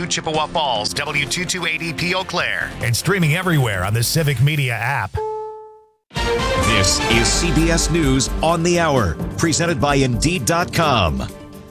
W2 Chippewa Falls, W228EP Eau Claire. And streaming everywhere on the Civic Media app. This is CBS News on the Hour, presented by Indeed.com.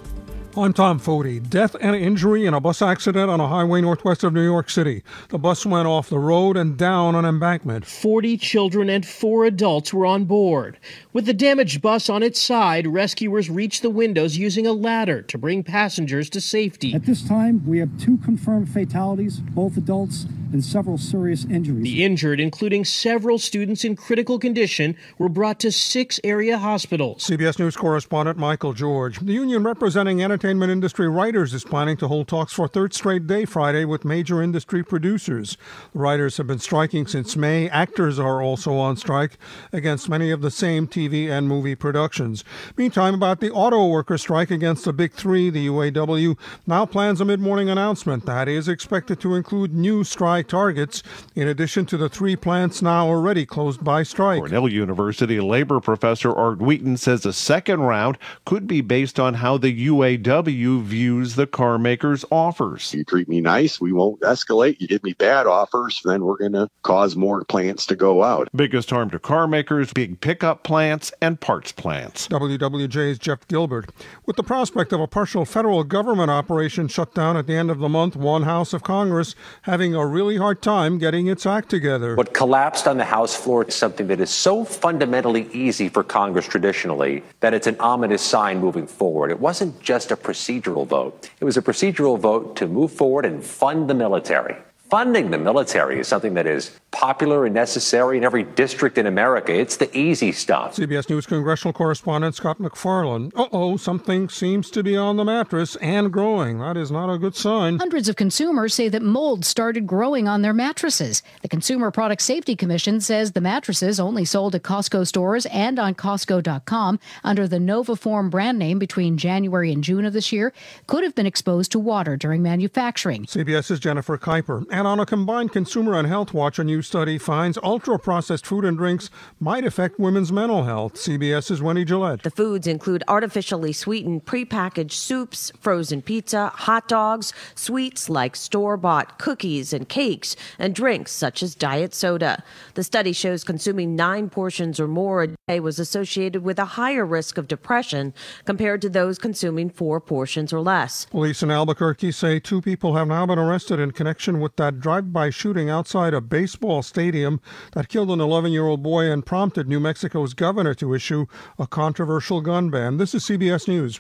I'm Tom Foti. Death and injury in a bus accident on a highway northwest of New York City. The bus went off the road and down an embankment. 40 children and 4 adults were on board. With the damaged bus on its side, rescuers reached the windows using a ladder to bring passengers to safety. At this time, we have 2 confirmed fatalities, both adults, and several serious injuries. The injured, including several students in critical condition, were brought to 6 area hospitals. CBS News correspondent Michael George. The union representing entertainment industry writers is planning to hold talks for a third straight day Friday with major industry producers. The writers have been striking since May. Actors are also on strike against many of the same TV and movie productions. Meantime, about the auto worker strike against the Big Three, the UAW now plans a mid-morning announcement that is expected to include new strike targets, in addition to the 3 plants now already closed by strike. Cornell University labor professor Art Wheaton says the second round could be based on how the UAW views the car makers' offers. You treat me nice, we won't escalate. You give me bad offers, then we're going to cause more plants to go out. Biggest harm to car makers, big pickup plants and parts plants. WWJ's Jeff Gilbert. With the prospect of a partial federal government operation shut down at the end of the month, one House of Congress having a really hard time getting its act together. What collapsed on the House floor is something that is so fundamentally easy for Congress traditionally that it's an ominous sign moving forward. It wasn't just a procedural vote. It was a procedural vote to move forward and fund the military. Funding the military is something that is popular and necessary in every district in America. It's the easy stuff. CBS News congressional correspondent Scott MacFarlane. Something seems to be on the mattress and growing. That is not a good sign. Hundreds of consumers say that mold started growing on their mattresses. The Consumer Product Safety Commission says the mattresses only sold at Costco stores and on Costco.com under the Novaform brand name between January and June of this year could have been exposed to water during manufacturing. CBS's Jennifer Kuiper. And on a combined consumer and health watch, a new study finds ultra-processed food and drinks might affect women's mental health. CBS's Wendy Gillette. The foods include artificially sweetened prepackaged soups, frozen pizza, hot dogs, sweets like store-bought cookies and cakes, and drinks such as diet soda. The study shows consuming 9 portions or more a day was associated with a higher risk of depression compared to those consuming 4 portions or less. Police in Albuquerque say 2 people have now been arrested in connection with that drive-by shooting outside a baseball stadium that killed an 11-year-old boy and prompted New Mexico's governor to issue a controversial gun ban. This is CBS News.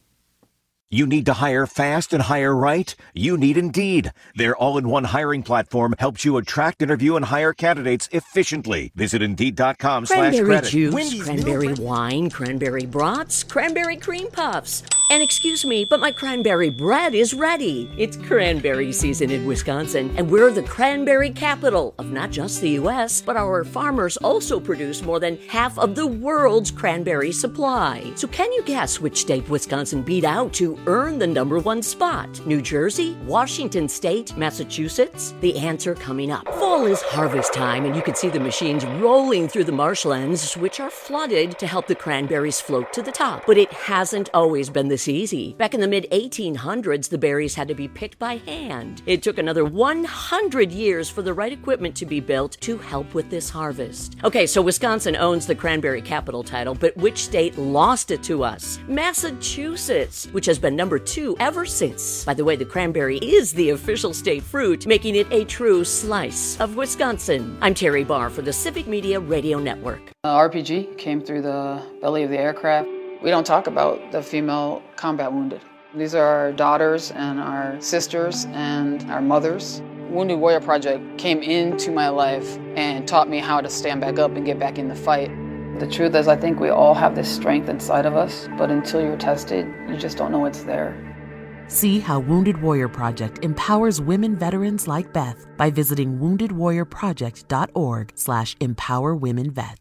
You need to hire fast and hire right? You need Indeed. Their all-in-one hiring platform helps you attract, interview, and hire candidates efficiently. Visit Indeed.com/credit. Cranberry juice, cranberry wine, cranberry brats, cranberry cream puffs. And excuse me, but my cranberry bread is ready. It's cranberry season in Wisconsin, and we're the cranberry capital of not just the U.S., but our farmers also produce more than half of the world's cranberry supply. So can you guess which state Wisconsin beat out to earn the number 1 spot? New Jersey, Washington State, Massachusetts? The answer coming up. Fall is harvest time, and you can see the machines rolling through the marshlands, which are flooded to help the cranberries float to the top. But it hasn't always been this easy. Back in the mid-1800s, the berries had to be picked by hand. It took another 100 years for the right equipment to be built to help with this harvest. Okay, so Wisconsin owns the cranberry capital title, but which state lost it to us? Massachusetts, which has been number 2 ever since. By the way, the cranberry is the official state fruit, making it a true slice of Wisconsin. I'm Terry Barr for the Civic Media Radio Network. RPG came through the belly of the aircraft. We don't talk about the female combat wounded. These are our daughters and our sisters and our mothers. Wounded Warrior Project came into my life and taught me how to stand back up and get back in the fight. The truth is, I think we all have this strength inside of us, but until you're tested, you just don't know it's there. See how Wounded Warrior Project empowers women veterans like Beth by visiting woundedwarriorproject.org/empowerwomenvets.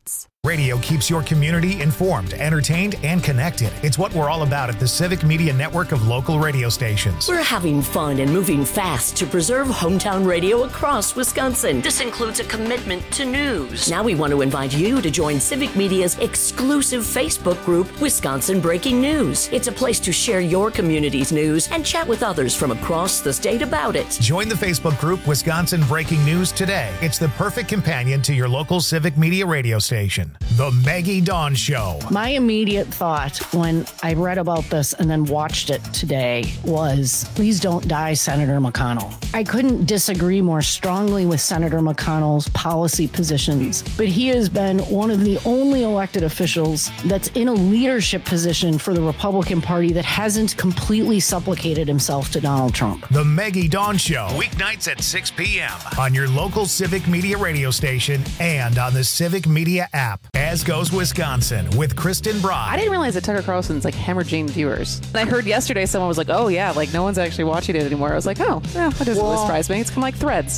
Radio keeps your community informed, entertained, and connected. It's what we're all about at the Civic Media Network of local radio stations. We're having fun and moving fast to preserve hometown radio across Wisconsin. This includes a commitment to news. Now we want to invite you to join Civic Media's exclusive Facebook group, Wisconsin Breaking News. It's a place to share your community's news and chat with others from across the state about it. Join the Facebook group Wisconsin Breaking News today. It's the perfect companion to your local Civic Media radio station. The Maggie Dawn Show. My immediate thought when I read about this and then watched it today was, please don't die, Senator McConnell. I couldn't disagree more strongly with Senator McConnell's policy positions, but he has been one of the only elected officials that's in a leadership position for the Republican Party that hasn't completely supplicated himself to Donald Trump. The Maggie Dawn Show, weeknights at 6 p.m. on your local Civic Media radio station and on the Civic Media app. As Goes Wisconsin with Kristen Broad. I didn't realize that Tucker Carlson's like hemorrhaging viewers. And I heard yesterday someone was like, oh yeah, like no one's actually watching it anymore. I was like, oh, yeah, that doesn't really surprise me. It's kind of like Threads.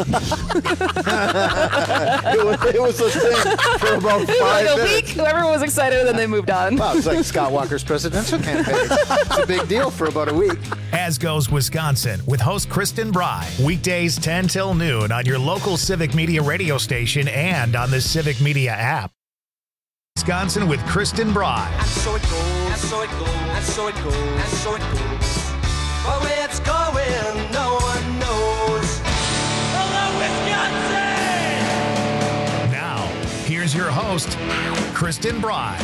it was a thing for about 5 minutes. A week, everyone was excited, and then they moved on. Wow, it's like Scott Walker's presidential campaign. It's a big deal for about a week. As Goes Wisconsin with host Kristen Bry. Weekdays 10 till noon on your local Civic Media radio station and on the Civic Media app. Wisconsin with Kristen Bry. And so it goes, and so it goes, and so it goes, and so it goes. But where it's going, no one knows. Hello, Wisconsin! Now, here's your host, Kristen Bry.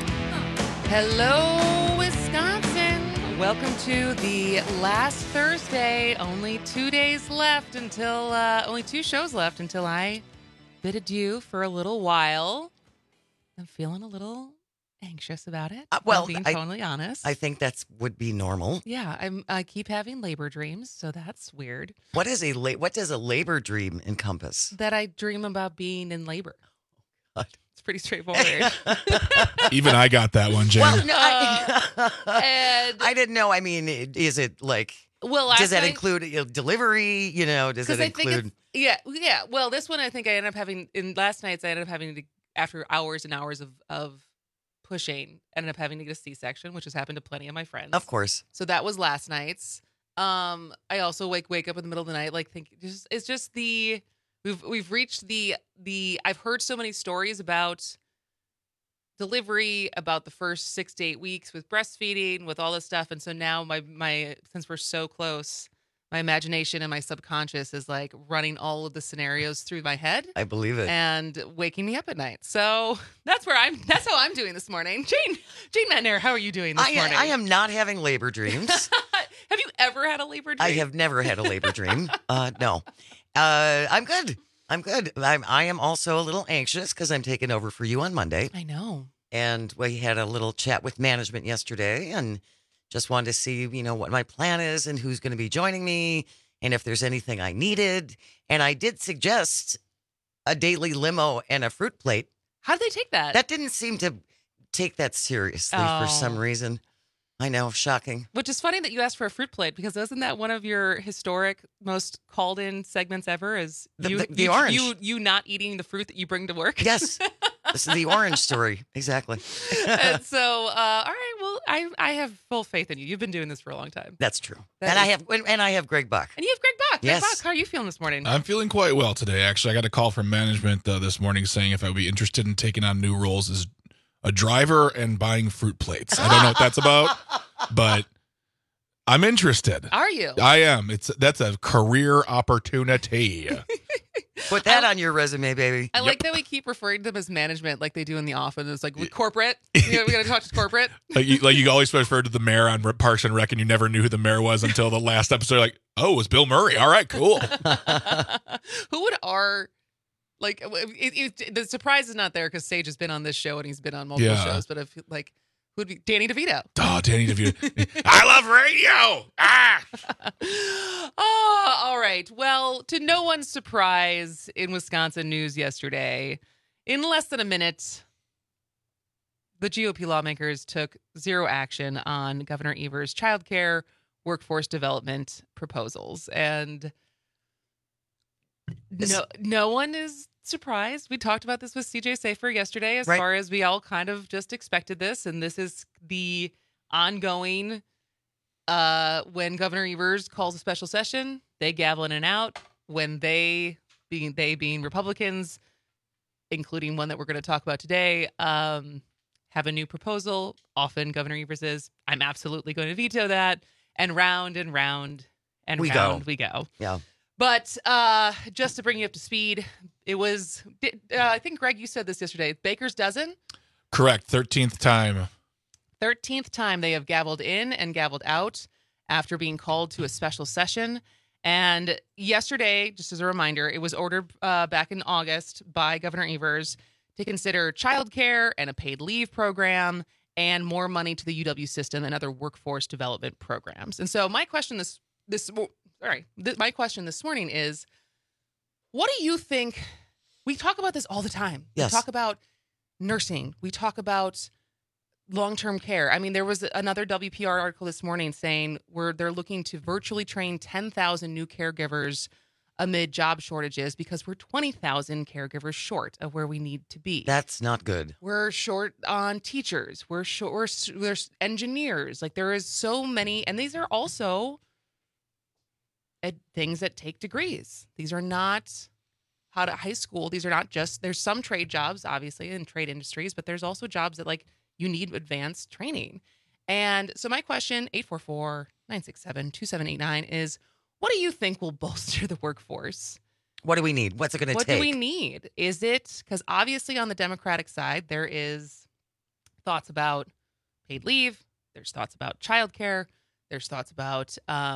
Hello, Wisconsin. Welcome to the last Thursday. Only 2 days left until, only 2 shows left until I bid adieu for a little while. I'm feeling a little anxious about it. Well, being totally honest. I think that would be normal. Yeah, I keep having labor dreams, so that's weird. What does a labor dream encompass? That I dream about being in labor. God. It's pretty straightforward. Even I got that one, Jen. Well, no, I didn't know. I mean, is it like? Well, does that include delivery? You know, does it include? Yeah. Well, this one I think I ended up having in last night's. I ended up having to. After hours and hours of pushing, ended up having to get a C-section, which has happened to plenty of my friends. Of course. So that was last night's. I also wake up in the middle of the night, like it's just the we've reached the I've heard so many stories about delivery, about the first 6 to 8 weeks with breastfeeding, with all this stuff, and so now my since we're so close. My imagination and my subconscious is like running all of the scenarios through my head. I believe it. And waking me up at night. So that's how I'm doing this morning. Jane Matner, how are you doing this morning? I am not having labor dreams. Have you ever had a labor dream? I have never had a labor dream. No. I'm good. I am also a little anxious because I'm taking over for you on Monday. I know. And we had a little chat with management yesterday and just wanted to see, what my plan is and who's going to be joining me and if there's anything I needed. And I did suggest a daily limo and a fruit plate. How did they take that? That didn't seem to take that seriously for some reason. I know, shocking. Which is funny that you asked for a fruit plate because isn't that one of your historic, most called in segments ever? Is the orange? You not eating the fruit that you bring to work? Yes. This is the orange story. Exactly. And so, all right. Well, I have full faith in you. You've been doing this for a long time. That's true. I have Greg Buck. And you have Greg Buck. Yes. Greg Buck, how are you feeling this morning? I'm feeling quite well today. Actually, I got a call from management this morning saying if I would be interested in taking on new roles as a driver and buying fruit plates. I don't know what that's about, but I'm interested. Are you? I am. That's a career opportunity. Put that on your resume, baby. I like that we keep referring to them as management like they do in the office. It's like corporate. We got to talk to corporate. like you always refer to the mayor on Parks and Rec, and you never knew who the mayor was until the last episode. Like, oh, it was Bill Murray. All right, cool. Who would our... Like, the surprise is not there because Sage has been on this show and he's been on multiple shows. But if who would be Danny DeVito? Oh, Danny DeVito! I love radio. Oh, all right. Well, to no one's surprise, in Wisconsin news yesterday, in less than a minute, the GOP lawmakers took zero action on Governor Evers' childcare workforce development proposals, and No one is surprised. We talked about this with CJ Safer yesterday as Right. far as we all kind of just expected this. And this is the ongoing, when Governor Evers calls a special session, they gavel in and out. When they being Republicans, including one that we're going to talk about today, have a new proposal. Often Governor Evers is, I'm absolutely going to veto that. And round and round and We round go. we go. Yeah. But just to bring you up to speed, it was, I think, Greg, you said this yesterday, Baker's dozen. Correct. 13th time. 13th time they have gavelled in and gavelled out after being called to a special session. And yesterday, just as a reminder, it was ordered back in August by Governor Evers to consider childcare and a paid leave program and more money to the UW system and other workforce development programs. And so my question my question this morning is, what do you think? We talk about this all the time. Yes. We talk about nursing. We talk about long-term care. I mean, there was another WPR article this morning saying they're looking to virtually train 10,000 new caregivers amid job shortages because we're 20,000 caregivers short of where we need to be. That's not good. We're short on teachers. There's engineers. Like, there is so many, and these are also things that take degrees. These are not out of high school. These are not just, there's some trade jobs, obviously, in trade industries, but there's also jobs that, like, you need advanced training. And so my question, 844-967-2789, is, what do you think will bolster the workforce? What do we need? What's it going to take? What do we need? Is it, because obviously on the Democratic side, there is thoughts about paid leave. There's thoughts about childcare. There's thoughts about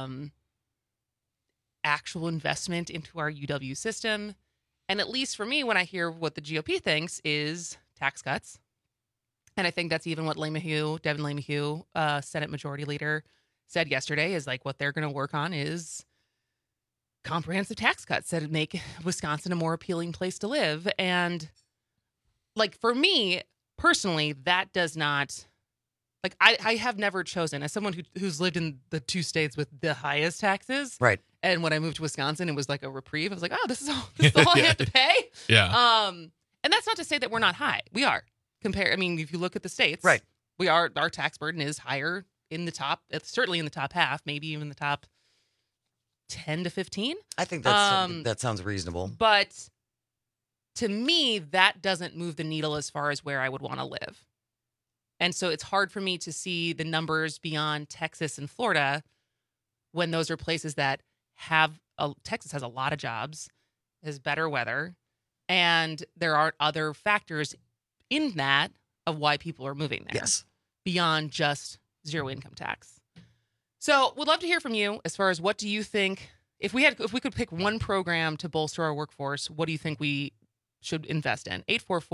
actual investment into our UW system. And at least for me, when I hear what the GOP thinks is tax cuts. And I think that's even what Devin LeMahieu, Senate Majority Leader, said yesterday, is like what they're going to work on is comprehensive tax cuts that make Wisconsin a more appealing place to live. And like, for me personally, that does not, like, I have never chosen, as someone who's lived in the two states with the highest taxes. Right. And when I moved to Wisconsin, it was like a reprieve. I was like, oh, this is all I have to pay. Yeah. And that's not to say that we're not high. We are. I mean, if you look at the states, right, our tax burden is higher in the top, certainly in the top half, maybe even the top 10 to 15. I think that sounds reasonable. But to me, that doesn't move the needle as far as where I would want to live. And so it's hard for me to see the numbers beyond Texas and Florida when those are places that Texas has a lot of jobs, has better weather, and there are other factors in that of why people are moving there. Yes. Beyond just zero income tax. So we'd love to hear from you as far as what do you think, if we could pick one program to bolster our workforce, what do you think we should invest in?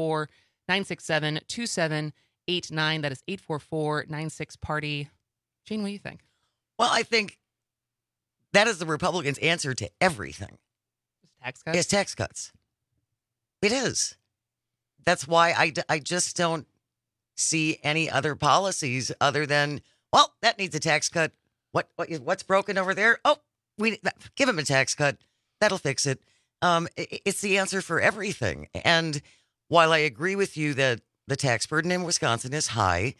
844-967-2789. That is 844-96-PARTY. Jane, what do you think? Well, I think that is the Republicans' answer to everything. Tax cuts? It's tax cuts. It is. That's why I just don't see any other policies other than, well, that needs a tax cut. What's broken over there? Oh, give him a tax cut. That'll fix it. It's the answer for everything. And while I agree with you that the tax burden in Wisconsin is high,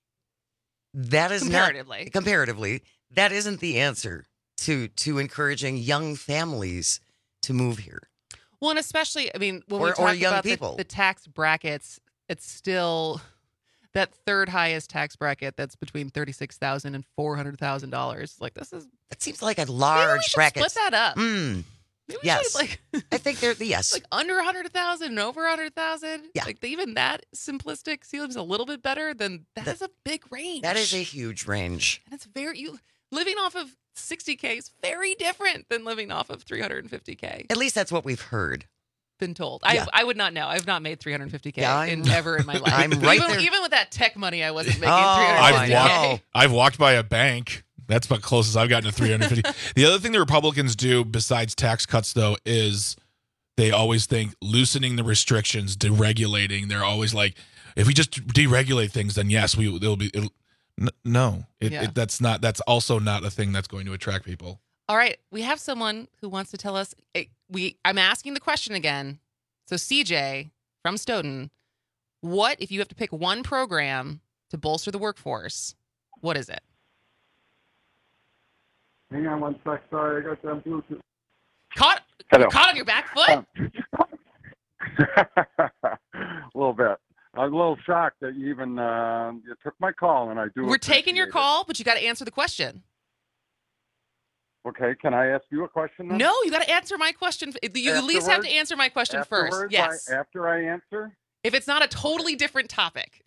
that is comparatively, that isn't the answer to encouraging young families to move here. Well, and especially, I mean, when we talk young about people. The tax brackets, it's still that third highest tax bracket that's between $36,000 and $400,000. Like, that seems like a large bracket. Split that up. Yes, I think they're yes. Like under 100,000 and over 100,000. Yeah, like even that simplistic seems a little bit better than that is a big range. That is a huge range, and it's living off of 60K is very different than living off of 350K. At least that's what we've heard. Been told. Yeah. I would not know. I've not made 350K ever in my life. I'm right there. Even with that tech money, I wasn't making 350K. I've walked by a bank. That's about closest I've gotten to 350. The other thing the Republicans do besides tax cuts, though, is they always think loosening the restrictions, deregulating. They're always like, if we just deregulate things, then yes, that's also not a thing that's going to attract people. All right, we have someone who wants to tell us. I'm asking the question again. So CJ from Stoughton, what if you have to pick one program to bolster the workforce? What is it? Hang on one sec. Sorry, I got them Bluetooth. Caught on your back foot? A little bit. I was a little shocked that you even you took my call, and I do. We're taking your appreciate call, but you got to answer the question. it. Okay, can I ask you a question then? No, you got to answer my question. You at least have to answer my question first. Afterwards, Yes. After I answer? If it's not a totally different topic.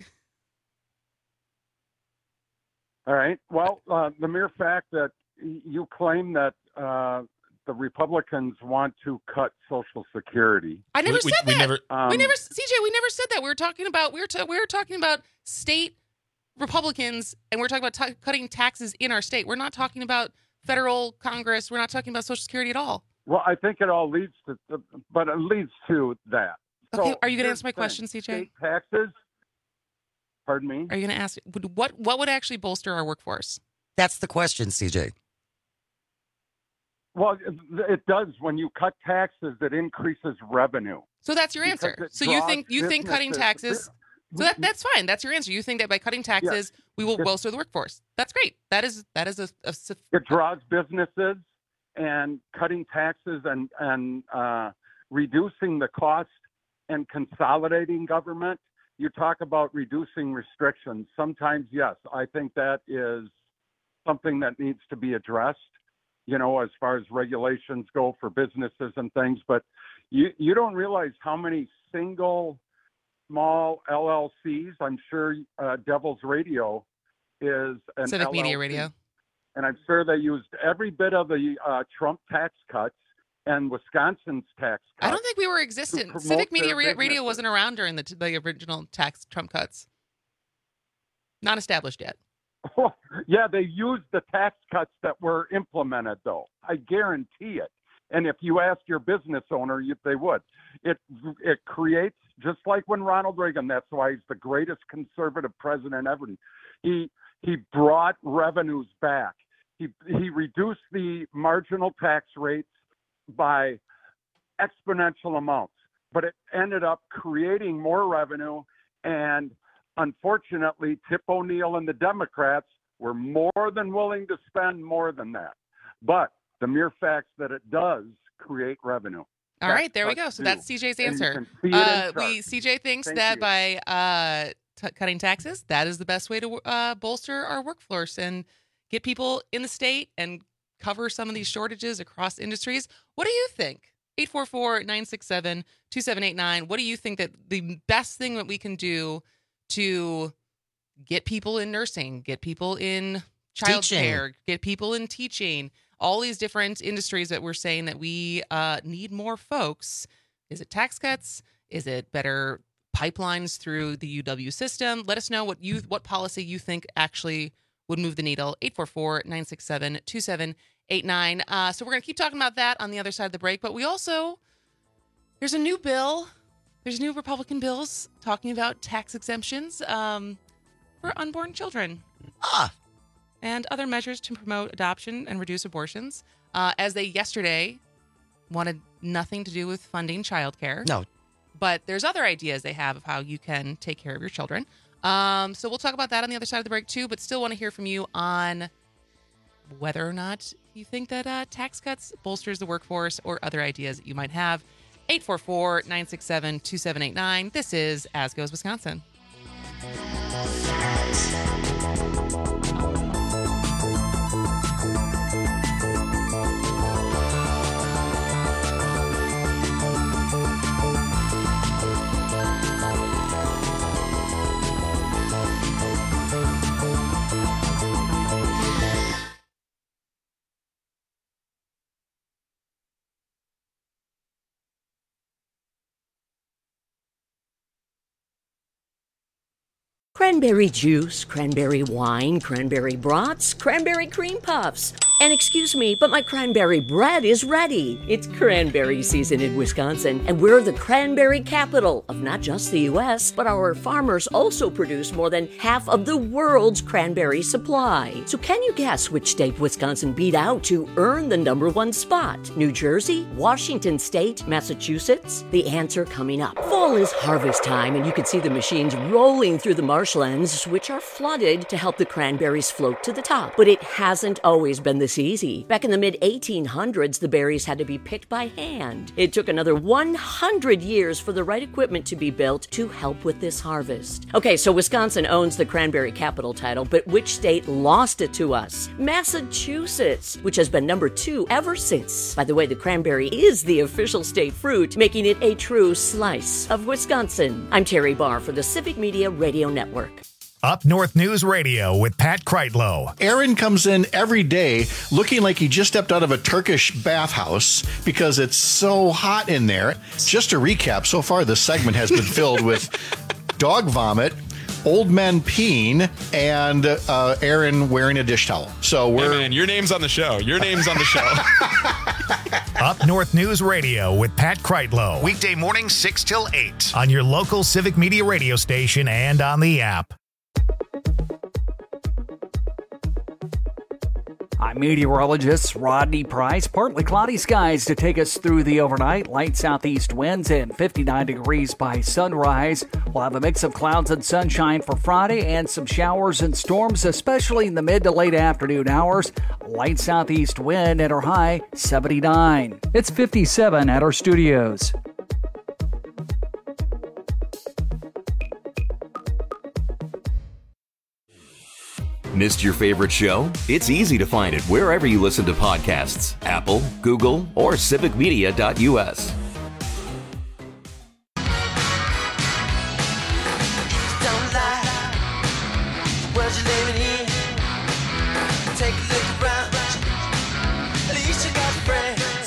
All right. Well, the mere fact that you claim that the Republicans want to cut Social Security. I never said that. We never, CJ, we never said that. We were talking about state Republicans, and we're talking about cutting taxes in our state. We're not talking about federal Congress. We're not talking about Social Security at all. Well, I think it all leads to, but it leads to that. Okay, So are you going to here's answer my the thing. question, CJ? State taxes. Pardon me. Are you going to ask what would actually bolster our workforce? That's the question, CJ. Well, it does. When you cut taxes, it increases revenue. So that's your answer. Because it So you draws think cutting businesses- taxes? So that's fine. That's your answer. You think that by cutting taxes, we will bolster the workforce. That's great. That is It draws businesses, and cutting taxes and reducing the cost and consolidating government. You talk about reducing restrictions. Sometimes, yes, I think that is something that needs to be addressed, as far as regulations go for businesses and things. But you don't realize how many single small LLCs. I'm sure Devil's Radio is an Civic Media LLC. Radio. And I'm sure they used every bit of the Trump tax cuts and Wisconsin's tax cuts. I don't think we were existent. promote Civic Media their Radio businesses. wasn't around during the original tax Trump cuts. Not established yet. Yeah, they used the tax cuts that were implemented, though. I guarantee it. And if you ask your business owner, they would. It creates, just like when Ronald Reagan, that's why he's the greatest conservative president ever. He brought revenues back. He reduced the marginal tax rates by exponential amounts, but it ended up creating more revenue. And unfortunately, Tip O'Neill and the Democrats were more than willing to spend more than that. But the mere fact that it does create revenue. All right, there we go. So that's CJ's answer. CJ thinks that by cutting taxes, that is the best way to bolster our workforce and get people in the state and cover some of these shortages across industries. What do you think? 844-967-2789. What do you think that the best thing that we can do to get people in nursing, get people in childcare, get people in teaching, all these different industries that we're saying that we need more folks? Is it tax cuts? Is it better pipelines through the UW system? Let us know what policy you think actually would move the needle. 844-967-2789. So we're going to keep talking about that on the other side of the break. But we also, there's a new bill. There's new Republican bills talking about tax exemptions for unborn children. And other measures to promote adoption and reduce abortions, as they yesterday wanted nothing to do with funding childcare. No. But there's other ideas they have of how you can take care of your children. So we'll talk about that on the other side of the break, too, but still want to hear from you on whether or not you think that tax cuts bolsters the workforce or other ideas that you might have. 844-967-2789. This is As Goes Wisconsin. Cranberry juice, cranberry wine, cranberry brats, cranberry cream puffs. And excuse me, but my cranberry bread is ready. It's cranberry season in Wisconsin, and we're the cranberry capital of not just the U.S., but our farmers also produce more than half of the world's cranberry supply. So can you guess which state Wisconsin beat out to earn the #1 spot? New Jersey? Washington State? Massachusetts? The answer coming up. Fall is harvest time, and you can see the machines rolling through the marshlands, which are flooded to help the cranberries float to the top. But it hasn't always been this easy. Back in the mid-1800s, the berries had to be picked by hand. It took another 100 years for the right equipment to be built to help with this harvest. Okay, so Wisconsin owns the cranberry capital title, but which state lost it to us? Massachusetts, which has been #2 ever since. By the way, the cranberry is the official state fruit, making it a true slice of Wisconsin. I'm Terry Barr for the Civic Media Radio Network. Up North News Radio with Pat Kreitlow. Aaron comes in every day looking like he just stepped out of a Turkish bathhouse because it's so hot in there. Just to recap, so far this segment has been filled with dog vomit, old men peeing, and Aaron wearing a dish towel. So we're... Hey man, your name's on the show. Your name's on the show. Up North News Radio with Pat Kreitlow. Weekday mornings 6 till 8 on your local Civic Media radio station and on the app. I'm meteorologist Rodney Price. Partly cloudy skies to take us through the overnight. Light southeast winds and 59 degrees by sunrise. We'll have a mix of clouds and sunshine for Friday and some showers and storms, especially in the mid to late afternoon hours. Light southeast wind at our high 79. It's 57 at our studios. Missed your favorite show? It's easy to find it wherever you listen to podcasts. Apple, Google, or civicmedia.us. Don't lie, where's your living here? Take a look around, at least you got friends.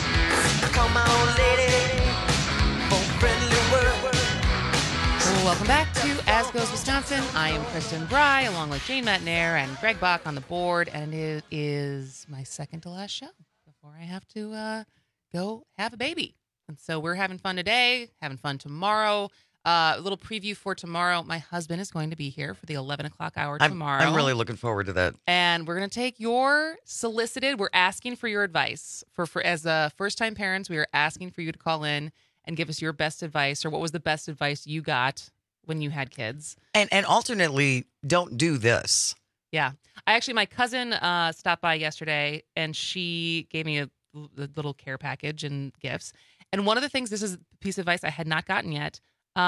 Call my old lady for friendly word. Welcome back to As Goes Wisconsin. I am Kristen Bry, along with Jane Matnair and Greg Bach on the board, and it is my second to last show before I have to go have a baby. And so we're having fun today, having fun tomorrow. A little preview for tomorrow. My husband is going to be here for the 11 o'clock hour tomorrow. I'm really looking forward to that. And we're going to take your solicited, we're asking for your advice. For as first-time parents, we are asking for you to call in and give us your best advice, or what was the best advice you got when you had kids. And alternately, don't do this. Yeah. My cousin stopped by yesterday, and she gave me a little care package and gifts. And one of the things, this is a piece of advice I had not gotten yet,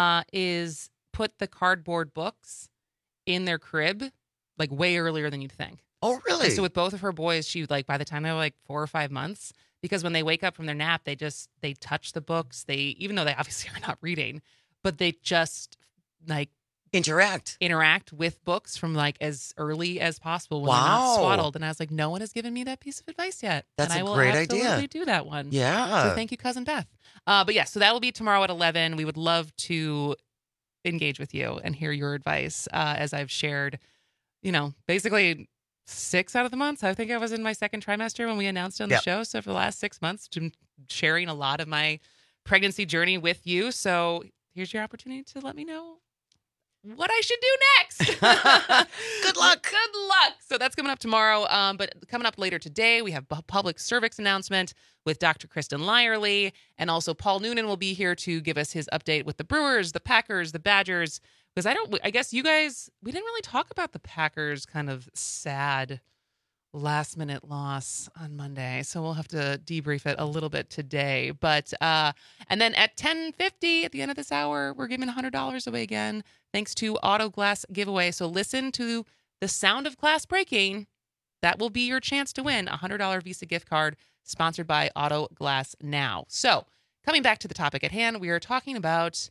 is put the cardboard books in their crib, like way earlier than you'd think. Oh, really? And so with both of her boys, she by the time they were like 4 or 5 months, because when they wake up from their nap, they touch the books. Even though they obviously are not reading, but they just like interact with books from like as early as possible when they're not swaddled. And I was like, no one has given me that piece of advice yet. That's and a great idea. I will absolutely do that one. Yeah. So thank you, Cousin Beth. But yeah, so that will be tomorrow at 11. We would love to engage with you and hear your advice. As I've shared, basically 6 out of the months. I think I was in my second trimester when we announced it on the show. So for the last 6 months, I'm sharing a lot of my pregnancy journey with you. So here's your opportunity to let me know what I should do next. Good luck. Good luck. So that's coming up tomorrow. But coming up later today, we have a public service announcement with Dr. Kristen Lyerly. And also Paul Noonan will be here to give us his update with the Brewers, the Packers, the Badgers. Because I guess you guys, we didn't really talk about the Packers' kind of sad last-minute loss on Monday. So we'll have to debrief it a little bit today. But and then at 10:50 at the end of this hour, we're giving $100 away again, thanks to Auto Glass Giveaway. So listen to the sound of glass breaking. That will be your chance to win a $100 Visa gift card sponsored by Auto Glass Now. So coming back to the topic at hand, we are talking about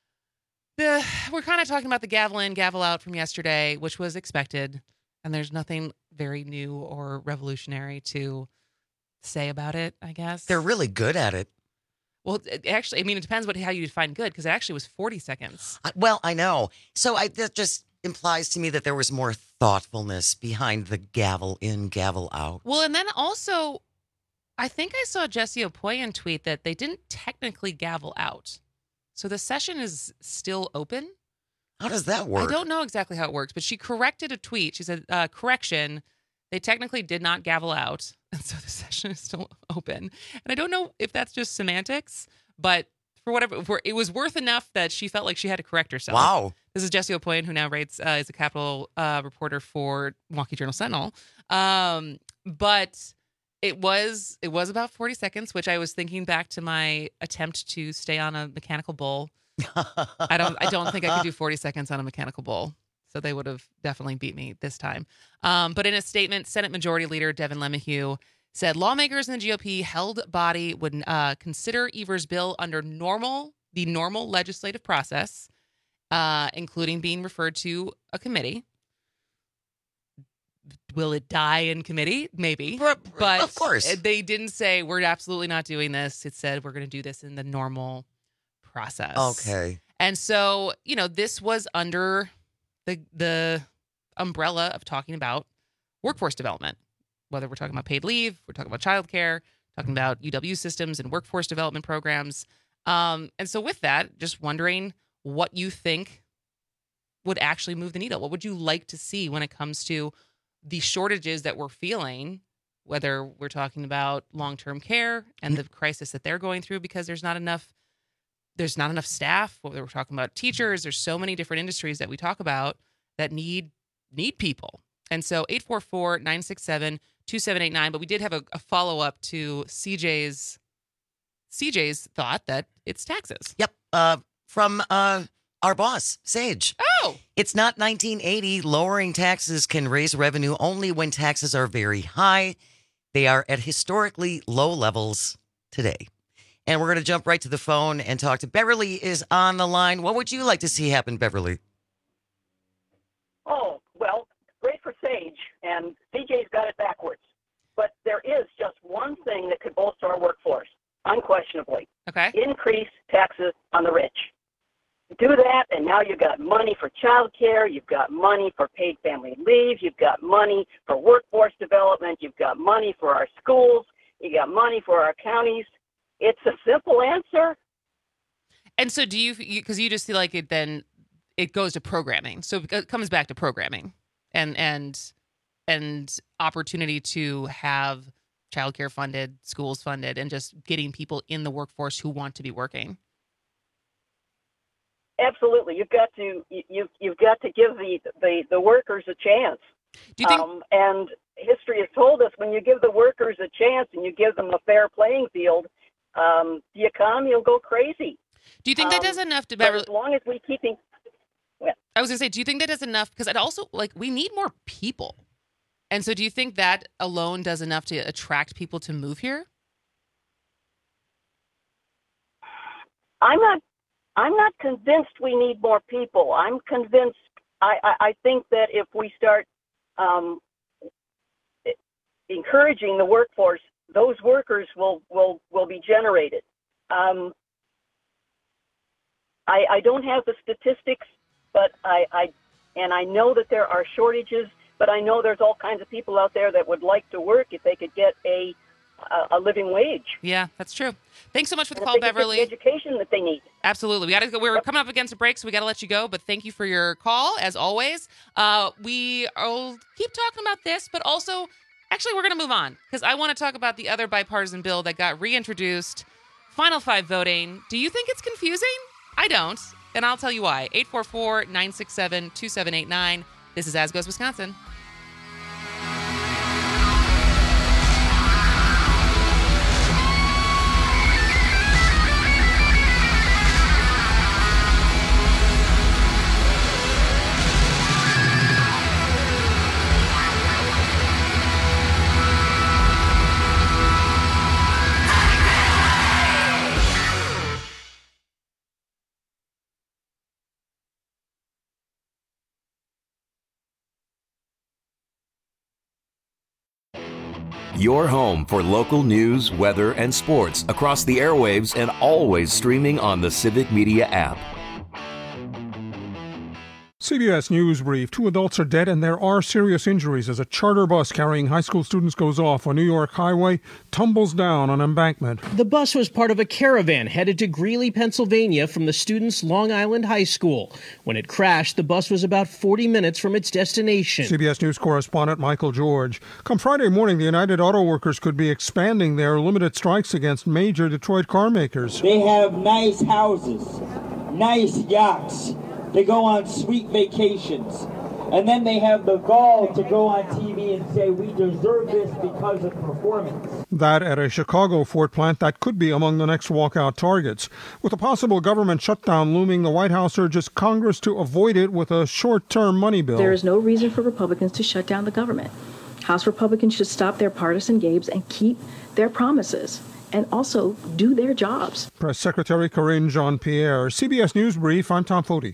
the gavel in, gavel out from yesterday, which was expected. And there's nothing very new or revolutionary to say about it, I guess. They're really good at it. Well, it depends how you define good, because it actually was 40 seconds. Well, I know. So implies to me that there was more thoughtfulness behind the gavel in, gavel out. Well, and then also, I think I saw Jessie Opoyan tweet that they didn't technically gavel out. So the session is still open. How does that work? I don't know exactly how it works, but she corrected a tweet. She said, correction, they technically did not gavel out. And so the session is still open. And I don't know if that's just semantics, but for whatever, it was worth enough that she felt like she had to correct herself. Wow. This is Jessie Opoyan, who now writes, is a Capitol reporter for Milwaukee Journal Sentinel. But it was about 40 seconds, which I was thinking back to my attempt to stay on a mechanical bull. I don't think I could do 40 seconds on a mechanical bull. So they would have definitely beat me this time. But in a statement, Senate Majority Leader Devin LeMahieu said lawmakers in the GOP held body would consider Evers' bill under the normal legislative process, including being referred to a committee. Will it die in committee? Maybe. But of course. They didn't say we're absolutely not doing this. It said we're going to do this in the normal process. Okay. And so, this was under the umbrella of talking about workforce development, whether we're talking about paid leave, we're talking about childcare, talking about UW systems and workforce development programs. And so with that, just wondering what you think would actually move the needle. What would you like to see when it comes to the shortages that we're feeling, whether we're talking about long-term care and the crisis that they're going through because there's not enough staff, whether we're talking about teachers, there's so many different industries that we talk about that need people. And so 844-967-2789, but we did have a follow-up to CJ's thought that it's taxes. Yep. From our boss, Sage. Oh! It's not 1980. Lowering taxes can raise revenue only when taxes are very high. They are at historically low levels today. And we're going to jump right to the phone and talk to Beverly is on the line. What would you like to see happen, Beverly? Oh, well, great for Sage, and CJ's got it backwards. But there is just one thing that could bolster our workforce, unquestionably. Okay. Increase taxes on the rich. Do that, and now you've got money for child care, you've got money for paid family leave, you've got money for workforce development, you've got money for our schools, you got money for our counties. It's a simple answer. And so do you, because you just feel like it goes to programming. So it comes back to programming and opportunity to have childcare funded, schools funded, and just getting people in the workforce who want to be working. Absolutely. You've got to give the workers a chance. Do you think and history has told us when you give the workers a chance and you give them a fair playing field, the economy will go crazy. Do you think that does enough to as long as we keeping I was going to say, do you think that does enough? Because it also, we need more people. And so do you think that alone does enough to attract people to move here? I'm not convinced we need more people. I'm convinced, I think that if we start encouraging the workforce, those workers will be generated. I don't have the statistics, but I know that there are shortages, but I know there's all kinds of people out there that would like to work if they could get a living wage. Yeah, that's true. Thanks so much for the call, Beverly. The education that they need. Absolutely. We got to go. We're coming up against a break, so we got to let you go. But thank you for your call, as always. We'll keep talking about this, but also, actually, we're going to move on because I want to talk about the other bipartisan bill that got reintroduced. Final five voting. Do you think it's confusing? I don't, and I'll tell you why. 844-967-2789. This is As Goes Wisconsin. Your home for local news, weather, and sports across the airwaves and always streaming on the Civic Media app. CBS News Brief. 2 adults are dead and there are serious injuries as a charter bus carrying high school students goes off on New York Highway, tumbles down on embankment. The bus was part of a caravan headed to Greeley, Pennsylvania from the students' Long Island High School. When it crashed, the bus was about 40 minutes from its destination. CBS News correspondent Michael George. Come Friday morning, the United Auto Workers could be expanding their limited strikes against major Detroit car makers. They have nice houses, nice yachts. They go on sweet vacations. And then they have the gall to go on TV and say, we deserve this because of performance. That at a Chicago Ford plant that could be among the next walkout targets. With a possible government shutdown looming, the White House urges Congress to avoid it with a short-term money bill. There is no reason for Republicans to shut down the government. House Republicans should stop their partisan games and keep their promises, and also do their jobs. Press Secretary Karine Jean-Pierre. CBS News Brief, I'm Tom Foti.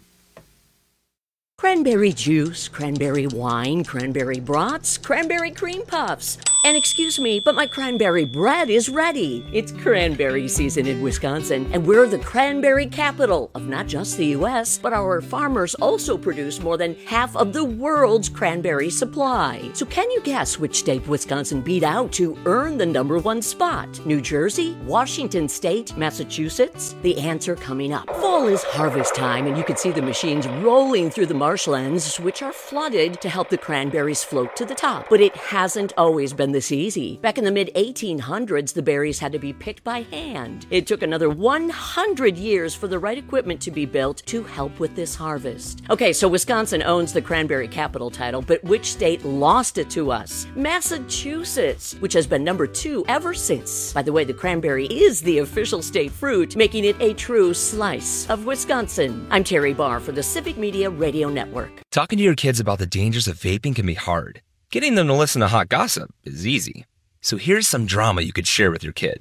Cranberry juice, cranberry wine, cranberry brats, cranberry cream puffs. And excuse me, but my cranberry bread is ready. It's cranberry season in Wisconsin, and we're the cranberry capital of not just the U.S., but our farmers also produce more than half of the world's cranberry supply. So can you guess which state Wisconsin beat out to earn the #1 spot? New Jersey, Washington State, Massachusetts? The answer coming up. Fall is harvest time, and you can see the machines rolling through the marshlands, which are flooded to help the cranberries float to the top. But it hasn't always been this easy. Back in the mid-1800s, the berries had to be picked by hand. It took another 100 years for the right equipment to be built to help with this harvest. Okay, so Wisconsin owns the cranberry capital title, but which state lost it to us? Massachusetts, which has been #2 ever since. By the way, the cranberry is the official state fruit, making it a true slice of Wisconsin. I'm Terry Barr for the Civic Media Radio Network. Talking to your kids about the dangers of vaping can be hard. Getting them to listen to hot gossip is easy. So here's some drama you could share with your kid.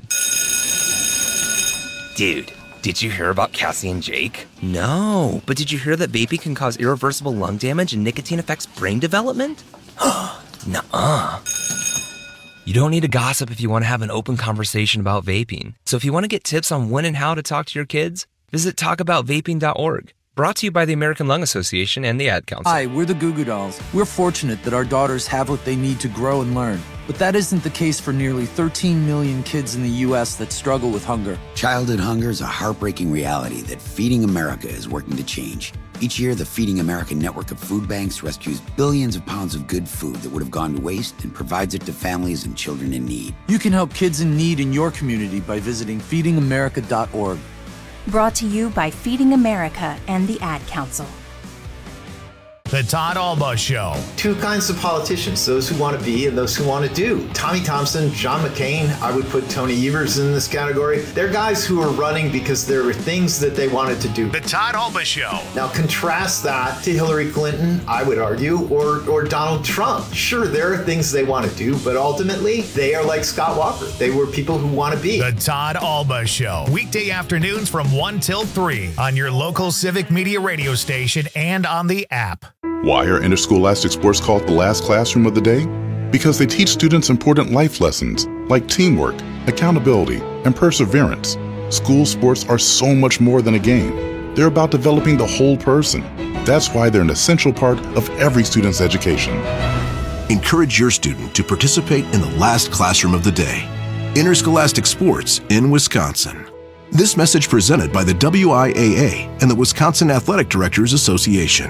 Dude, did you hear about Cassie and Jake? No, but did you hear that vaping can cause irreversible lung damage and nicotine affects brain development? Nuh-uh. You don't need to gossip if you want to have an open conversation about vaping. So if you want to get tips on when and how to talk to your kids, visit talkaboutvaping.org. Brought to you by the American Lung Association and the Ad Council. Hi, we're the Goo Goo Dolls. We're fortunate that our daughters have what they need to grow and learn. But that isn't the case for nearly 13 million kids in the U.S. that struggle with hunger. Childhood hunger is a heartbreaking reality that Feeding America is working to change. Each year, the Feeding America network of food banks rescues billions of pounds of good food that would have gone to waste and provides it to families and children in need. You can help kids in need in your community by visiting feedingamerica.org. Brought to you by Feeding America and the Ad Council. The Todd Alba Show. Two kinds of politicians, those who want to be and those who want to do. Tommy Thompson, John McCain, I would put Tony Evers in this category. They're guys who are running because there were things that they wanted to do. The Todd Alba Show. Now contrast that to Hillary Clinton, I would argue, or Donald Trump. Sure, there are things they want to do, but ultimately, they are like Scott Walker. They were people who want to be. The Todd Alba Show. Weekday afternoons from 1 till 3 on your local Civic Media radio station and on the app. Why are interscholastic sports called the last classroom of the day? Because they teach students important life lessons like teamwork, accountability, and perseverance. School sports are so much more than a game. They're about developing the whole person. That's why they're an essential part of every student's education. Encourage your student to participate in the last classroom of the day. Interscholastic sports in Wisconsin. This message presented by the WIAA and the Wisconsin Athletic Directors Association.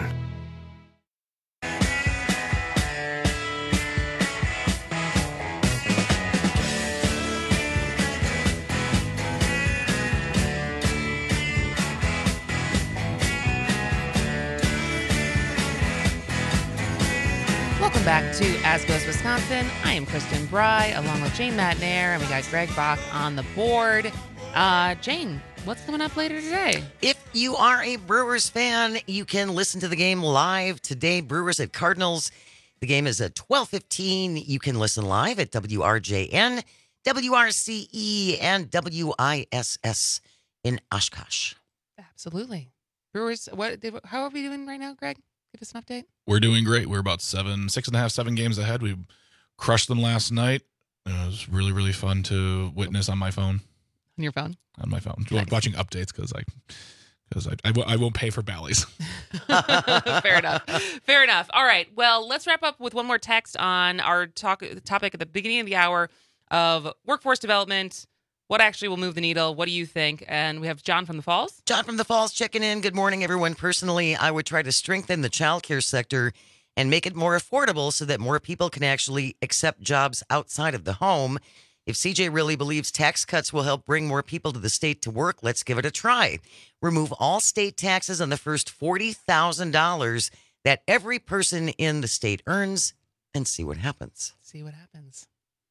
Back to As Goes Wisconsin. I am Kristen Bry, along with Jane Matnair, and we got Greg Bach on the board. Jane, what's coming up later today? If you are a Brewers fan, you can listen to the game live today. Brewers at Cardinals. The game is at 12:15. You can listen live at WRJN, WRCE, and WISS in Oshkosh. Absolutely. Brewers, how are we doing right now, Greg? Give us an update. We're doing great. We're about 7 games ahead. We crushed them last night. It was really, really fun to witness on my phone. On your phone? On my phone. Nice. Watching updates because because I won't pay for Bally's. Fair enough. Fair enough. All right. Well, let's wrap up with one more text on our topic at the beginning of the hour of workforce development. What actually will move the needle? What do you think? And we have John from the Falls. John from the Falls checking in. Good morning, everyone. Personally, I would try to strengthen the childcare sector and make it more affordable so that more people can actually accept jobs outside of the home. If CJ really believes tax cuts will help bring more people to the state to work, let's give it a try. Remove all state taxes on the first $40,000 that every person in the state earns and see what happens. See what happens.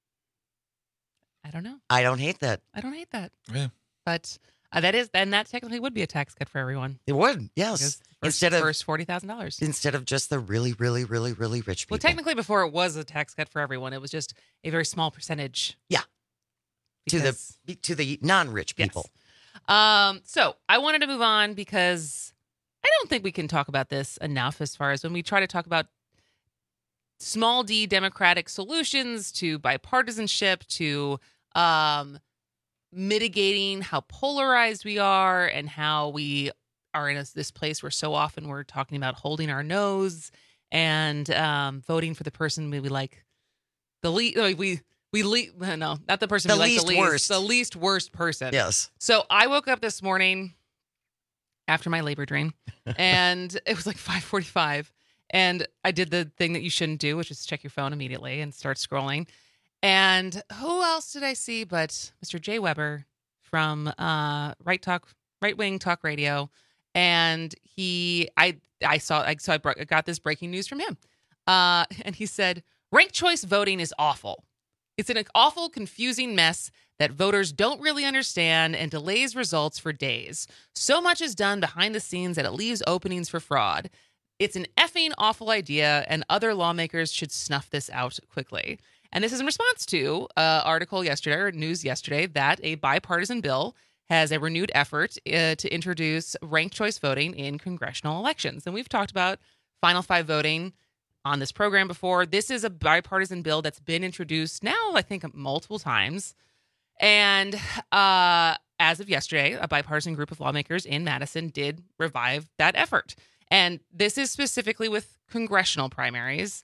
I don't know. I don't hate that. I don't hate that. Yeah. But that technically would be a tax cut for everyone. It would, yes. Instead of first $40,000. Instead of just the really, really, really, really rich people. Well, technically, before it was a tax cut for everyone, it was just a very small percentage. Yeah. To the non-rich people. Yes. So I wanted to move on because I don't think we can talk about this enough as far as when we try to talk about small d democratic solutions to bipartisanship, to mitigating how polarized we are and how we are in this place where so often we're talking about holding our nose and voting for the person we like the least. No, not the person we like the least. Worst. The least worst person. Yes. So I woke up this morning after my labor drain, and it was like 5:45, and I did the thing that you shouldn't do, which is check your phone immediately and start scrolling. And who else did I see but Mr. Jay Weber from Right Wing Talk Radio, and I got this breaking news from him, and he said ranked choice voting is awful. It's an awful, confusing mess that voters don't really understand and delays results for days. So much is done behind the scenes that it leaves openings for fraud. It's an effing awful idea, and other lawmakers should snuff this out quickly. And this is in response to an article yesterday, or news yesterday, that a bipartisan bill has a renewed effort to introduce ranked choice voting in congressional elections. And we've talked about Final Five voting on this program before. This is a bipartisan bill that's been introduced now, I think, multiple times. And as of yesterday, a bipartisan group of lawmakers in Madison did revive that effort. And this is specifically with congressional primaries,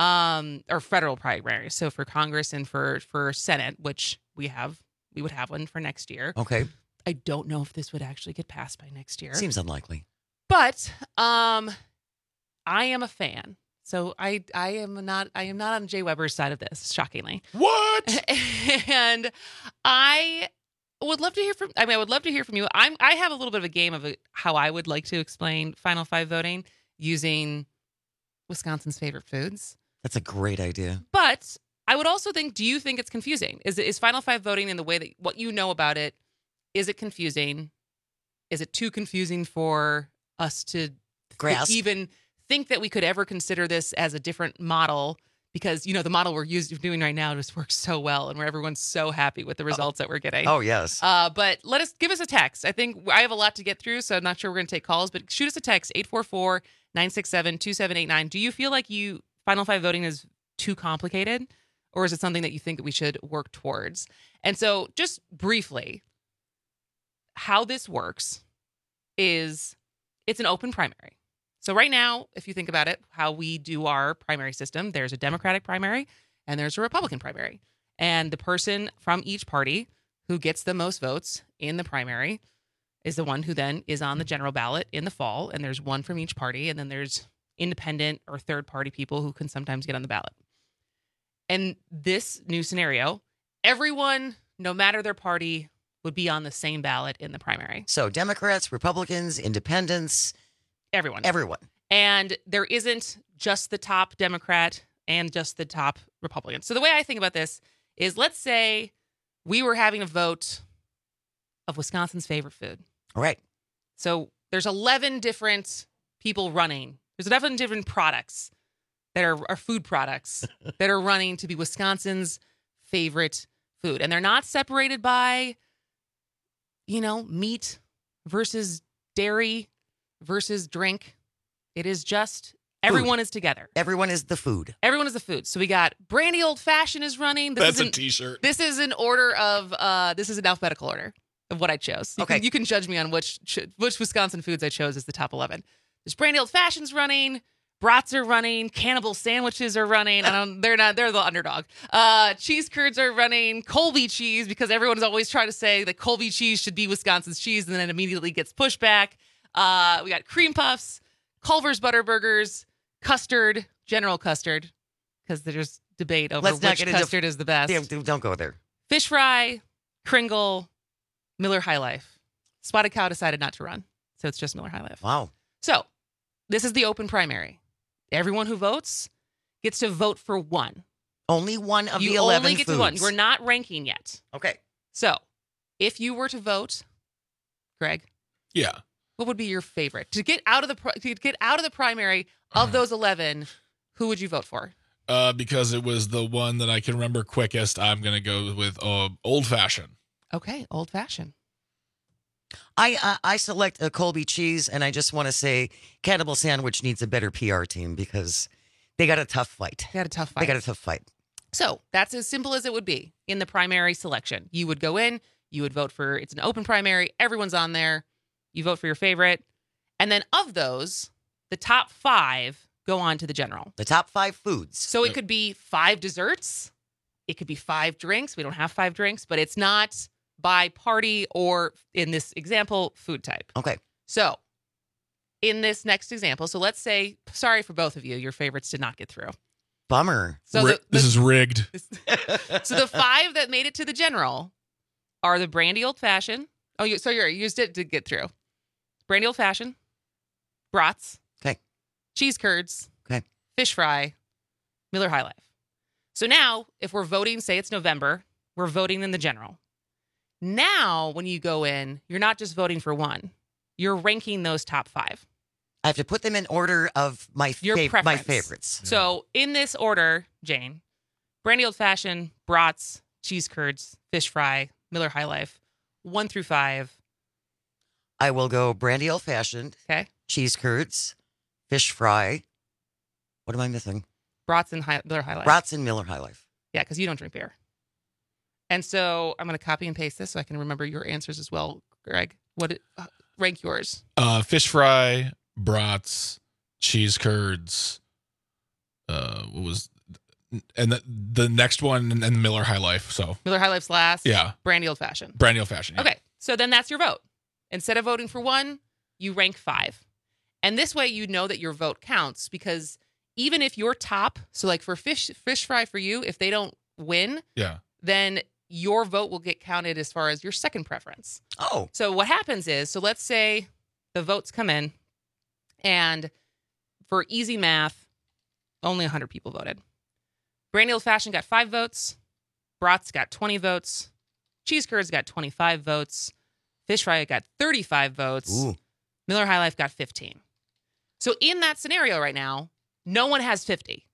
or federal primaries. So for Congress and for Senate, which we would have one for next year. Okay. I don't know if this would actually get passed by next year. Seems unlikely. But I am a fan. So I am not on Jay Weber's side of this, shockingly. What? And I would love to hear from you. I have a little bit of a game of how I would like to explain Final Five voting using Wisconsin's favorite foods. That's a great idea. But I would also think, do you think it's confusing? Is Final Five voting in the way that what you know about it, is it confusing? Is it too confusing for us to grasp? Even think that we could ever consider this as a different model? Because, the model we're doing right now just works so well, and where everyone's so happy with the results that we're getting. Oh, yes. But give us a text. I think I have a lot to get through, so I'm not sure we're going to take calls, but shoot us a text, 844-967-2789. Do you feel like Final Five voting is too complicated, or is it something that you think that we should work towards? And so just briefly, how this works is it's an open primary. So right now, if you think about it, how we do our primary system, there's a Democratic primary and there's a Republican primary. And the person from each party who gets the most votes in the primary is the one who then is on the general ballot in the fall. And there's one from each party. And then there's independent or third party people who can sometimes get on the ballot. And this new scenario, everyone, no matter their party, would be on the same ballot in the primary. So Democrats, Republicans, independents, everyone. And there isn't just the top Democrat and just the top Republican. So the way I think about this is, let's say we were having a vote of Wisconsin's favorite food. All right. So there's 11 different people running. There's 11 different products that are food products that are running to be Wisconsin's favorite food. And they're not separated by, meat versus dairy versus drink. It is just everyone is together. Everyone is the food. Everyone is the food. So we got Brandy Old Fashioned is running. That's a t-shirt. This is an order of this is an alphabetical order. of what I chose. Okay. You can judge me on which Wisconsin foods I chose as the top 11. There's Brandy Old Fashioned's running. Brats are running. Cannibal sandwiches are running. They're the underdog. Cheese curds are running. Colby cheese, because everyone is always trying to say that Colby cheese should be Wisconsin's cheese, and then it immediately gets pushed back. We got cream puffs, Culver's Butterburgers, custard, General Custard, because there's debate over which custard is the best. Don't go there. Fish fry, Kringle, Miller High Life. Spotted Cow decided not to run, so it's just Miller High Life. Wow. So this is the open primary. Everyone who votes gets to vote for one. Only one of the 11 You only get foods. to one. We're not ranking yet. Okay. So if you were to vote, Greg, Yeah. what would be your favorite to get out of the primary of those 11? Who would you vote for? Because it was the one that I can remember quickest, I'm going to go with Old Fashioned. Okay, Old Fashioned. I select a Colby cheese, and I just want to say Cannibal Sandwich needs a better PR team because they got a tough fight. They got a tough fight. So that's as simple as it would be in the primary selection. You would go in, you would vote for, it's an open primary, everyone's on there, you vote for your favorite, and then of those, the top 5 go on to the general. The top 5 foods. So it could be 5 desserts, it could be 5 drinks. We don't have 5 drinks, but it's not by party or, in this example, food type. Okay. So in this next example, so let's say, sorry for both of you, your favorites did not get through. Bummer. So this is rigged. So the 5 that made it to the general are the Brandy Old Fashioned. Oh, you just did get through. Brandy Old Fashioned, brats, okay, cheese curds, okay, fish fry, Miller High Life. So now, if we're voting, say it's November, we're voting in the general. Now, when you go in, you're not just voting for one. You're ranking those top 5. I have to put them in order of my favorites. So in this order, Jane, Brandy Old Fashioned, brats, cheese curds, fish fry, Miller High Life, 1 through 5. I will go Brandy Old Fashioned. Okay. Cheese curds, fish fry. What am I missing? Brats and Miller High Life. Brats and Miller High Life. Yeah, because you don't drink beer. And so I'm going to copy and paste this so I can remember your answers as well, Greg. Rank yours. Fish fry, brats, cheese curds. And the next one, and Miller High Life. So Miller High Life's last. Yeah. Brandy Old Fashioned. Brandy Old Fashioned. Yeah. Okay, so then that's your vote. Instead of voting for one, you rank 5. And this way you know that your vote counts, because even if you're top, so like for fish fry for you, if they don't win, yeah, then your vote will get counted as far as your second preference. Oh. So what happens is, so let's say the votes come in, and for easy math, only 100 people voted. Brandy Old Fashioned got 5 votes. Brats got 20 votes. Cheese curds got 25 votes. Fish fry got 35 votes. Ooh. Miller High Life got 15. So in that scenario right now, no one has 50.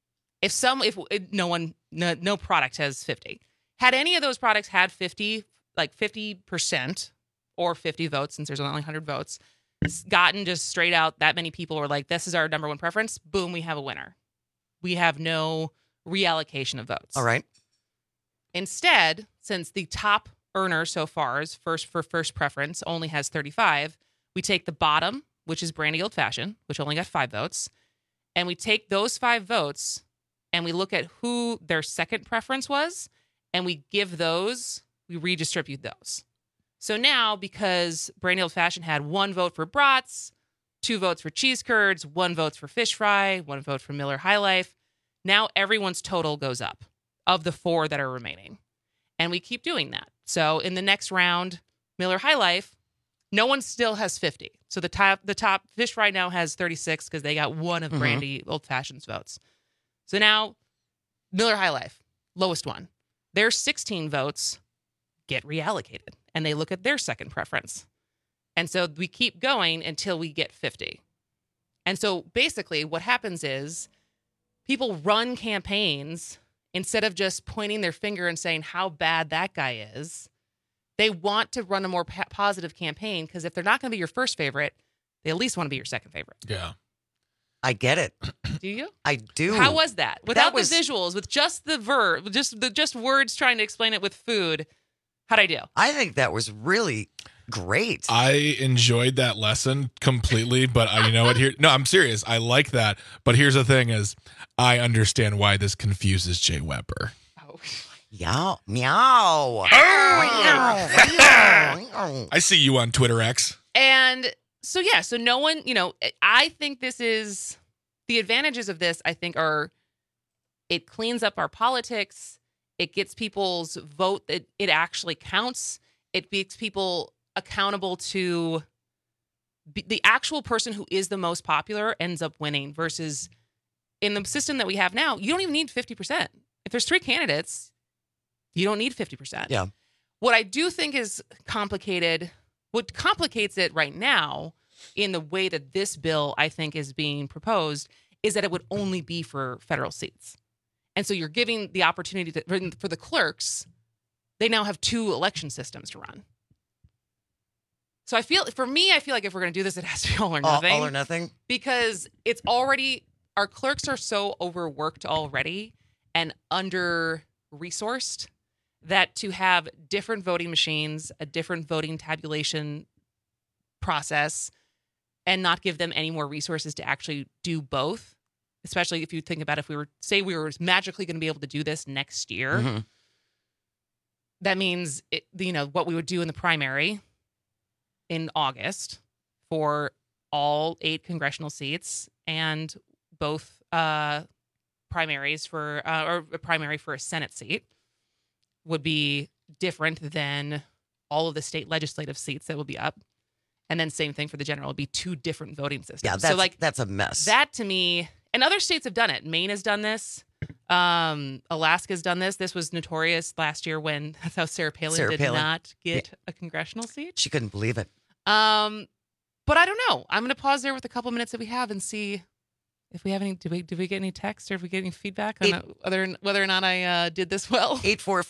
No product has 50. Had any of those products had 50, like 50% or 50 votes, since there's only 100 votes, gotten just straight out that many people were like, this is our number 1 preference, boom, we have a winner. We have no reallocation of votes. All right. Instead, since the top earner so far is first preference only has 35, we take the bottom, which is Brandy Old Fashioned, which only got 5 votes, and we take those 5 votes and we look at who their second preference was, and we redistribute those. So now, because Brandy Old Fashioned had 1 vote for brats, 2 votes for cheese curds, 1 vote for fish fry, 1 vote for Miller High Life, now everyone's total goes up of the 4 that are remaining. And we keep doing that. So in the next round, Miller High Life, no one still has 50. So the top fish fry now has 36 because they got 1 of Brandy Old Fashioned's votes. So now Miller High Life, lowest one. Their 16 votes get reallocated, and they look at their second preference. And so we keep going until we get 50. And so basically what happens is people run campaigns instead of just pointing their finger and saying how bad that guy is. They want to run a more positive campaign, because if they're not going to be your first favorite, they at least want to be your second favorite. Yeah. I get it. Do you? I do. How was that? Without the visuals, with just the verb, just words trying to explain it with food, How'd I do? I think that was really great. I enjoyed that lesson completely, but you know what? No, I'm serious. I like that. But here's the thing is, I understand why this confuses Jay Weber. Yow. Meow. I see you on Twitter X. And so no one, I think this is, the advantages of this, I think, are it cleans up our politics. It gets people's vote that it actually counts. It makes people accountable to the actual person who is the most popular ends up winning, versus in the system that we have now, you don't even need 50%. If there's 3 candidates, you don't need 50%. Yeah. What I do think is complicated, what complicates it right now in the way that this bill, I think, is being proposed, is that it would only be for federal seats. And so you're giving the opportunity for the clerks, they now have 2 election systems to run. So I feel like if we're going to do this, it has to be all or nothing. All or nothing? Because it's already, our clerks are so overworked already and under-resourced that to have different voting machines, a different voting tabulation process, and not give them any more resources to actually do both, especially if you think about if we were magically going to be able to do this next year, that means, what we would do in the primary in August for all 8 congressional seats and both primaries for or a primary for a Senate seat would be different than all of the state legislative seats that will be up. And then same thing for the general. It'd be 2 different voting systems. Yeah, that's a mess. That to me, and other states have done it. Maine has done this. Alaska's done this. This was notorious last year when that's how Sarah Palin did not get a congressional seat. She couldn't believe it. But I don't know. I'm going to pause there with a couple minutes that we have and see if we have any. Did we get any text or if we get any feedback on whether or not I did this well?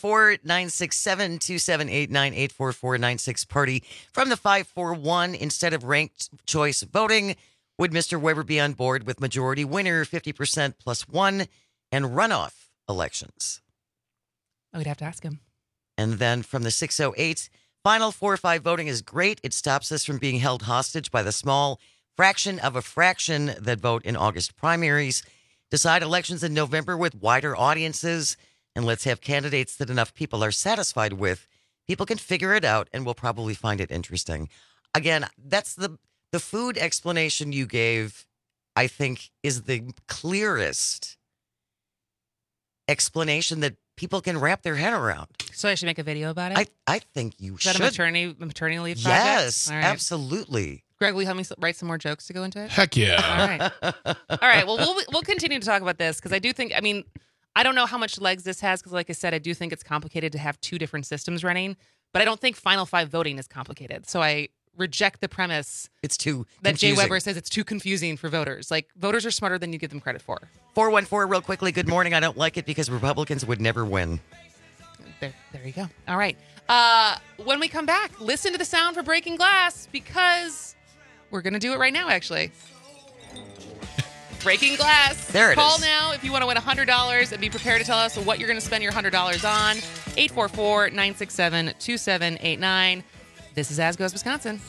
844-967-2789, 844-96-PARTY. From the 541, instead of ranked choice voting, would Mr. Weber be on board with majority winner 50% +1 and runoff elections? I would have to ask him. And then from the 608, final 4 or 5 voting is great. It stops us from being held hostage by the small fraction of a fraction that vote in August primaries. Decide elections in November with wider audiences, and let's have candidates that enough people are satisfied with. People can figure it out, and we'll probably find it interesting. Again, that's the food explanation you gave, I think, is the clearest explanation that people can wrap their head around. So I should make a video about it? I think you should. Is that a maternity leave project? Yes, all right. Absolutely. Greg, will you help me write some more jokes to go into it? Heck yeah. All right. Well, we'll continue to talk about this because I do think, I don't know how much legs this has because, like I said, I do think it's complicated to have 2 different systems running, but I don't think final 5 voting is complicated. So I reject the premise it's too that confusing. Jay Weber says it's too confusing for voters. Like, voters are smarter than you give them credit for. 414, real quickly. Good morning. I don't like it because Republicans would never win. There you go. All right. When we come back, listen to the sound for breaking glass because we're going to do it right now, actually. Breaking glass. There it Call is. now if you want to win $100 and be prepared to tell us what you're going to spend your $100 on. 844-967-2789. This is As Goes Wisconsin.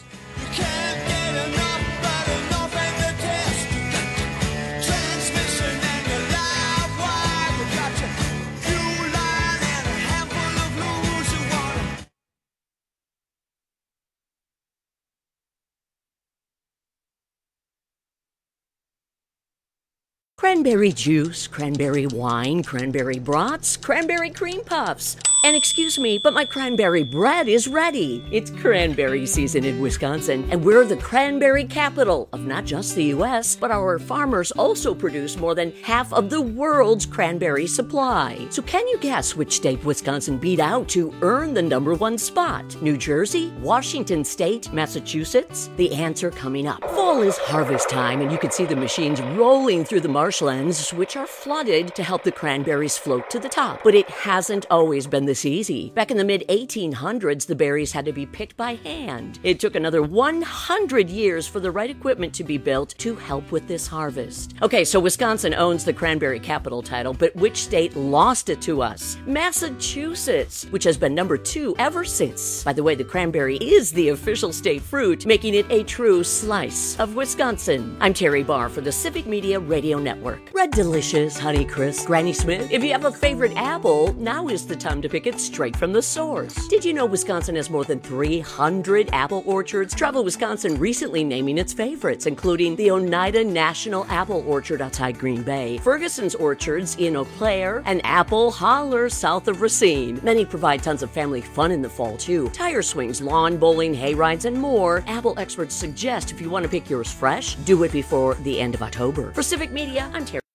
Cranberry juice, cranberry wine, cranberry brats, cranberry cream puffs. And excuse me, but my cranberry bread is ready. It's cranberry season in Wisconsin, and we're the cranberry capital of not just the U.S., but our farmers also produce more than half of the world's cranberry supply. So can you guess which state Wisconsin beat out to earn the #1 spot? New Jersey? Washington State? Massachusetts? The answer coming up. Fall is harvest time, and you can see the machines rolling through the marshlands, which are flooded to help the cranberries float to the top. But it hasn't always been this easy. Back in the mid-1800s, the berries had to be picked by hand. It took another 100 years for the right equipment to be built to help with this harvest. Okay, so Wisconsin owns the cranberry capital title, but which state lost it to us? Massachusetts, which has been number 2 ever since. By the way, the cranberry is the official state fruit, making it a true slice of Wisconsin. I'm Terry Barr for the Civic Media Radio Network. Red Delicious, Honey Crisp, Granny Smith. If you have a favorite apple, now is the time to pick it straight from the source. Did you know Wisconsin has more than 300 apple orchards? Travel Wisconsin recently naming its favorites, including the Oneida National Apple Orchard outside Green Bay, Ferguson's Orchards in Eau Claire, and Apple Holler south of Racine. Many provide tons of family fun in the fall, too. Tire swings, lawn bowling, hay rides, and more. Apple experts suggest if you want to pick yours fresh, do it before the end of October. For Civic Media, I'm Terry.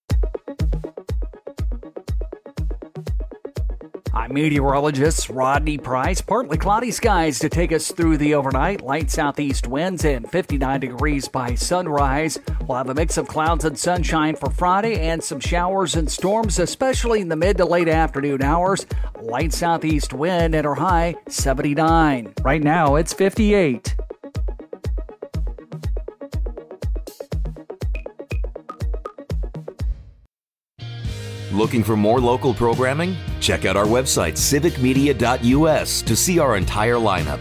I'm meteorologist Rodney Price. Partly cloudy skies to take us through the overnight. Light southeast winds and 59 degrees by sunrise. We'll have a mix of clouds and sunshine for Friday and some showers and storms, especially in the mid to late afternoon hours. Light southeast wind at our high 79. Right now it's 58. Looking for more local programming? Check out our website, civicmedia.us, to see our entire lineup.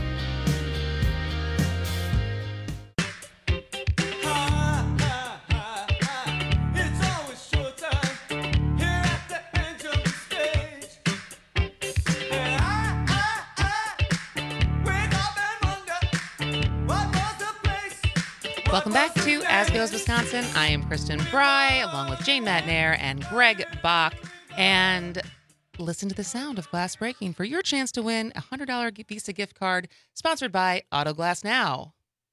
Welcome back to As Goes Wisconsin. I am Kristen Bry, along with Jane Matnair and Greg Bach. And listen to the sound of glass breaking for your chance to win a $100 Visa gift card, sponsored by Auto Glass Now.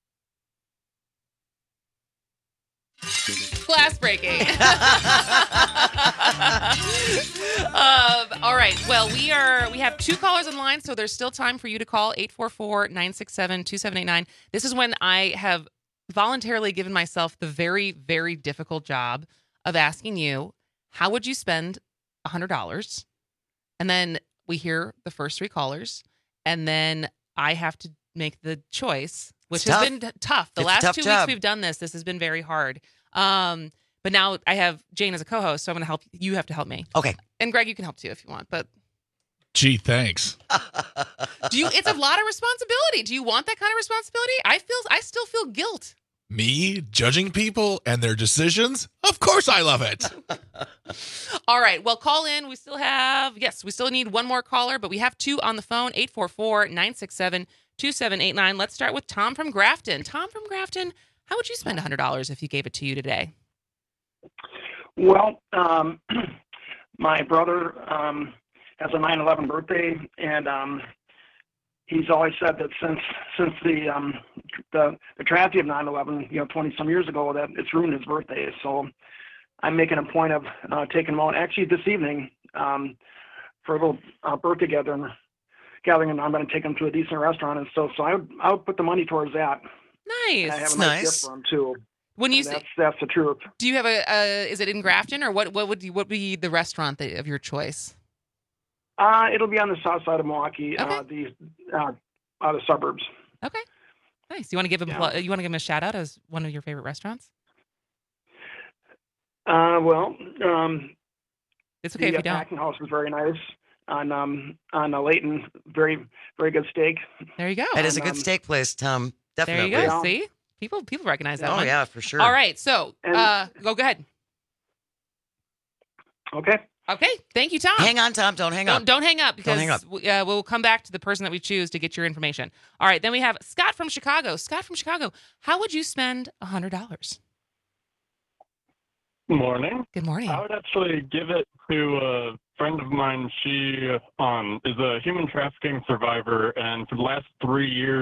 Glass breaking. All right. Well, we have 2 callers in line, so there's still time for you to call 844-967-2789. This is when I have voluntarily given myself the very, very difficult job of asking you, how would you spend $100? And then we hear the first 3 callers, and then I have to make the choice, which has been tough. The last 2 weeks we've done this has been very hard. But now I have Jane as a co-host, so I'm going to help. You have to help me. Okay. And Greg, you can help too if you want, but. Gee, thanks. It's a lot of responsibility. Do you want that kind of responsibility? I still feel guilt. Me judging people and their decisions? Of course I love it. All right. Well, call in. We still need one more caller, but we have 2 on the phone, 844-967-2789. Let's start with Tom from Grafton. Tom from Grafton, how would you spend $100 if you gave it to you today? Well, my brother has a 9/11 birthday, and he's always said that since the tragedy of 9/11, 20 some years ago, that it's ruined his birthday. So I'm making a point of taking him out actually this evening for a little birthday gathering, and I'm going to take him to a decent restaurant and stuff. So I would put the money towards that. Nice. And I have a nice gift for him too. When you that's the truth. Do you have is it in Grafton, or what would be the restaurant of your choice? It'll be on the south side of Milwaukee, the suburbs. Okay, nice. You want to give him you want to give him a shout out as one of your favorite restaurants? It's okay if you don't. Packing House is very nice on Layton. Very, very good steak. There you go. That is a good steak place, Tom. Definitely. There you go. See, people recognize that one. Oh yeah, for sure. All right, so go ahead. Okay. Okay, thank you, Tom. Hang on, Tom. Don't hang up. Don't hang up, because don't hang up. We'll come back to the person that we choose to get your information. All right, then we have Scott from Chicago. Scott from Chicago, how would you spend $100? Good morning. Good morning. I would actually give it to a friend of mine. She is a human trafficking survivor, and for the last 3 years,